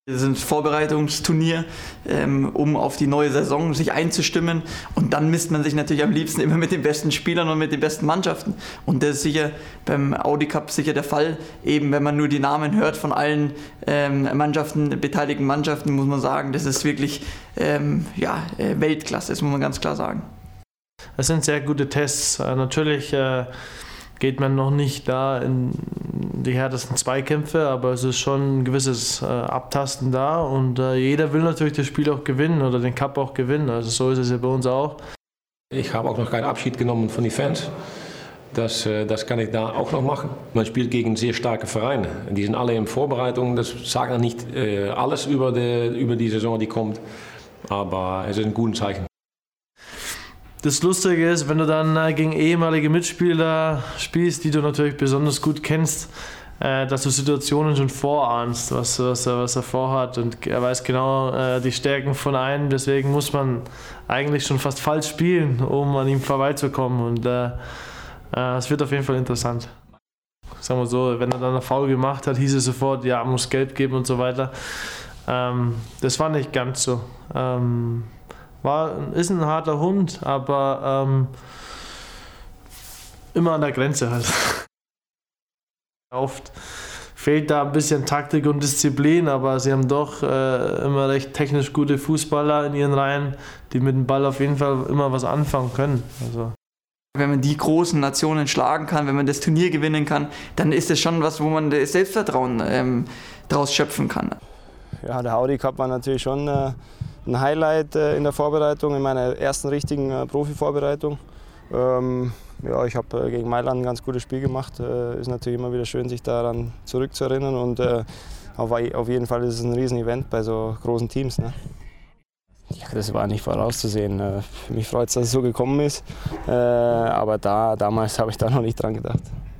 Wir sind Vorbereitungsturnier, um auf die neue Saison sich einzustimmen, und dann misst man sich natürlich am liebsten immer mit den besten Spielern und mit den besten Mannschaften, und das ist sicher beim Audi Cup sicher der Fall. Eben wenn man nur die Namen hört von allen beteiligten Mannschaften, muss man sagen, das ist wirklich Weltklasse, das muss man ganz klar sagen. Das sind sehr gute Tests. Natürlich geht man noch nicht da in die härtesten Zweikämpfe, aber es ist schon ein gewisses Abtasten da, und jeder will natürlich das Spiel auch gewinnen oder den Cup auch gewinnen. Also so ist es ja bei uns auch. Ich habe auch noch keinen Abschied genommen von den Fans. Das kann ich da auch noch machen. Man spielt gegen sehr starke Vereine. Die sind alle in Vorbereitung. Das sagt noch nicht alles über die Saison, die kommt, aber es ist ein gutes Zeichen. Das Lustige ist, wenn du dann gegen ehemalige Mitspieler spielst, die du natürlich besonders gut kennst, dass du Situationen schon vorahnst, was er vorhat, und er weiß genau die Stärken von einem, deswegen muss man eigentlich schon fast falsch spielen, um an ihm vorbeizukommen, und es wird auf jeden Fall interessant. Sagen wir so, wenn er dann einen Foul gemacht hat, hieß es sofort, ja, muss Gelb geben und so weiter. Das war nicht ganz so. Ist ein harter Hund, aber immer an der Grenze halt. Oft fehlt da ein bisschen Taktik und Disziplin, aber sie haben doch immer recht technisch gute Fußballer in ihren Reihen, die mit dem Ball auf jeden Fall immer was anfangen können. Also. Wenn man die großen Nationen schlagen kann, wenn man das Turnier gewinnen kann, dann ist das schon was, wo man das Selbstvertrauen daraus schöpfen kann. Ja, der Audi Cup war natürlich schon ein Highlight in der Vorbereitung, in meiner ersten richtigen Profi-Vorbereitung. Ich habe gegen Mailand ein ganz gutes Spiel gemacht. Ist natürlich immer wieder schön, sich daran zurückzuerinnern, und auf jeden Fall ist es ein Riesen-Event bei so großen Teams. Ne? Ja, das war nicht vorauszusehen. Mich freut es, dass es so gekommen ist, aber damals habe ich da noch nicht dran gedacht.